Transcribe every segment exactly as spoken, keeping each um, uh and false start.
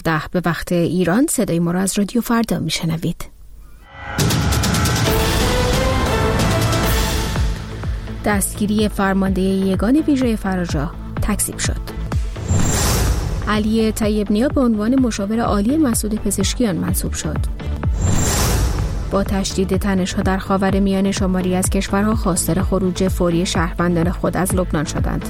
ده به وقت ایران. صدای ما را از رادیو فردا میشنوید. دستگیری فرمانده یگان ویژه فراجا تکذیب شد. علی طیب نیا به عنوان مشاور عالی مسعود پزشکیان منصوب شد. با تشدید تنش‌ها در خاورمیانه شماری از کشورها خواستار خروج فوری شهروندان خود از لبنان شدند.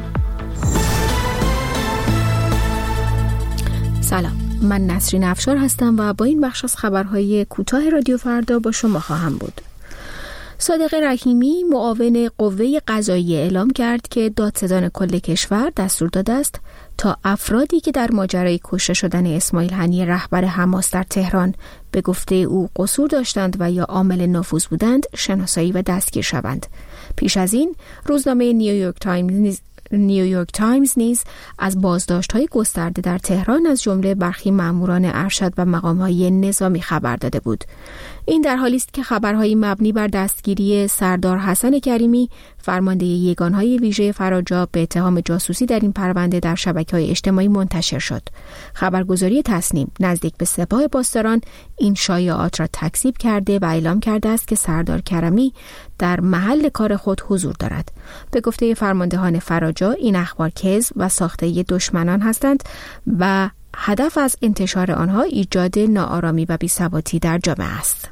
سلام، من نسرین افشار هستم و با این بخش از خبرهای کوتاه رادیو فردا با شما خواهم بود. صادق رحیمی معاون قوه قضاییه اعلام کرد که دادستان کل کشور دستور داده است تا افرادی که در ماجرای کشته شدن اسماعیل هنیه رهبر حماس در تهران به گفته او قصور داشتند و یا عامل نفوذ بودند شناسایی و دستگیر شوند. پیش از این روزنامه نیویورک تایمز نیویورک تایمز نیز از بازداشت‌های گسترده در تهران از جمله برخی ماموران ارشد و مقام‌های نظامی خبر داده بود. این در حالی است که خبرهای مبنی بر دستگیری سردار حسن کریمی فرمانده یگانهای ویژه فراجا به اتهام جاسوسی در این پرونده در شبکه‌های اجتماعی منتشر شد. خبرگزاری تصنیم نزدیک به سپاه پاسداران این شایعات را تکذیب کرده و اعلام کرده است که سردار کریمی در محل کار خود حضور دارد. به گفته فرماندهان فراجا این اخبار کذب و ساخته دشمنان هستند و هدف از انتشار آنها ایجاد ناآرامی و بی‌ثباتی در جامعه است.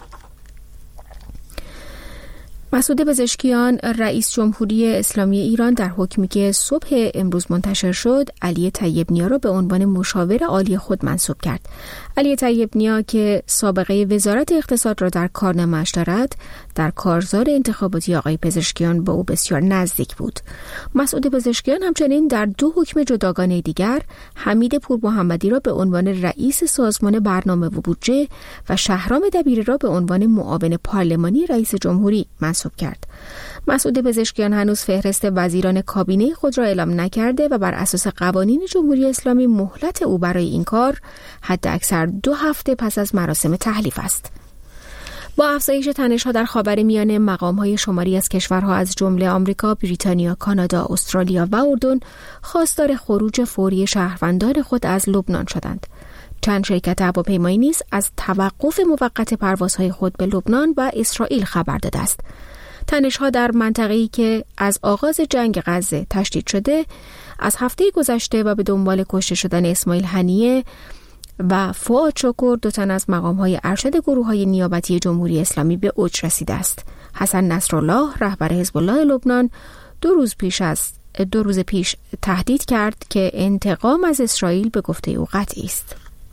مسعود پزشکیان رئیس جمهوری اسلامی ایران در حکمی که صبح امروز منتشر شد علی طیب نیا را به عنوان مشاور عالی خود منصوب کرد. علی طیب نیا که سابقه وزارت اقتصاد را در کارنامه‌اش دارد در کارزار انتخاباتی آقای پزشکیان با او بسیار نزدیک بود. مسعود پزشکیان همچنین در دو حکم جداگانه دیگر حمید پور محمدی را به عنوان رئیس سازمان برنامه و بودجه و شهرام دبیری را به عنوان معاون پارلمانی رئیس جمهوری منصوب کرد. مسعود پزشکیان هنوز فهرست وزیران کابینه خود را اعلام نکرده و بر اساس قوانین جمهوری اسلامی مهلت او برای این کار حداکثر دو هفته پس از مراسم تحلیف است. با افزایش تنش‌ها در خاورمیانه مقام‌های شماری از کشورها از جمله آمریکا، بریتانیا، کانادا، استرالیا و اردن خواستار خروج فوری شهروندان خود از لبنان شدند. چند شرکت هواپیمایی نیز از توقف موقت پروازهای خود به لبنان و اسرائیل خبر داده است. تنش‌ها در منطقه‌ای که از آغاز جنگ غزه تشدید شده از هفته گذشته و به دنبال کشته شدن اسماعیل هنیه و فؤاد شکر دو تن از مقام‌های ارشد گروه‌های نیابتی جمهوری اسلامی به اوج رسیده است. حسن نصرالله رهبر حزب الله لبنان دو روز پیش از دو روز پیش تهدید کرد که انتقام از اسرائیل به گفته او قطعی است.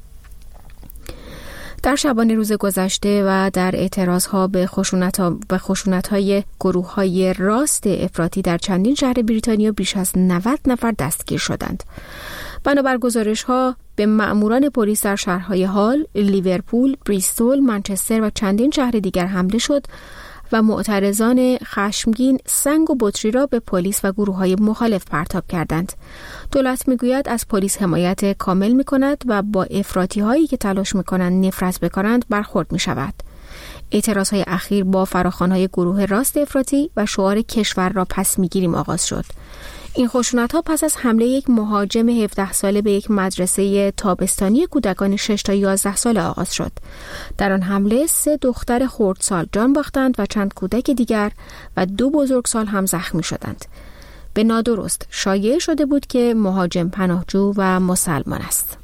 در شبانه روز گذشته و در اعتراضها به خشونت‌ها و خشونت‌های گروه‌های راست افراطی در چندین شهر بریتانیا بیش از نود نفر دستگیر شدند. بنابر گزارش‌ها به مأموران پلیس در شهرهای هال، لیورپول، بریستول، منچستر و چندین شهر دیگر حمله شد و معترضان خشمگین سنگ و بطری را به پلیس و گروه‌های مخالف پرتاب کردند. دولت میگوید از پلیس حمایت کامل می‌کند و با افراطی‌هایی که تلاش می‌کنند نفرت بکنند برخورد می‌شود. اعتراض‌های اخیر با فراخوان‌های گروه راست افراطی و شعار کشور را پس می‌گیریم آغاز شد. این خشونت‌ها پس از حمله یک مهاجم هفده ساله به یک مدرسه تابستانی کودکان شش تا یازده ساله آغاز شد. در آن حمله سه دختر خردسال جان باختند و چند کودک دیگر و دو بزرگسال هم زخمی شدند. به نادرست شایع شده بود که مهاجم پناهجو و مسلمان است.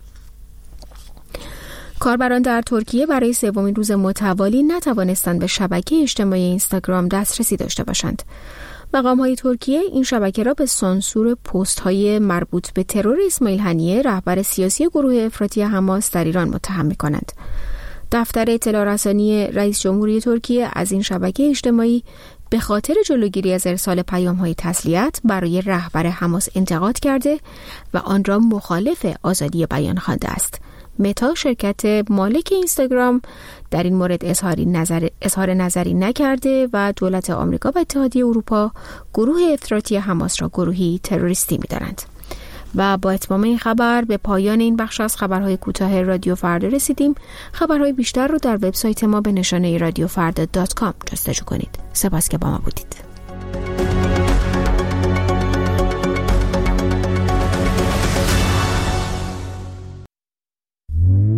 کاربران در ترکیه برای سومین روز متوالی نتوانستند به شبکه اجتماعی اینستاگرام دسترسی داشته باشند. مقام‌های ترکیه این شبکه را به سانسور پست‌های مربوط به ترور اسماعیل هنیه رهبر سیاسی گروه افراطی حماس در ایران متهم می‌کنند. دفتر اطلاع رسانی رئیس جمهوری ترکیه از این شبکه اجتماعی به خاطر جلوگیری از ارسال پیام‌های تسلیت برای رهبر حماس انتقاد کرده و آن را مخالف آزادی بیان خوانده است. متا شرکت مالک اینستاگرام در این مورد اظهاری نظر اظهار نظری نکرده و دولت آمریکا و اتحادیه اروپا گروه افراطی حماس را گروهی تروریستی می‌دانند. و با اتمام این خبر به پایان این بخش از خبرهای کوتاه رادیو فردا رسیدیم. خبرهای بیشتر رو در وبسایت ما به نشانه رادیو فردا دات کام جستجو کنید. سپاس که با ما بودید.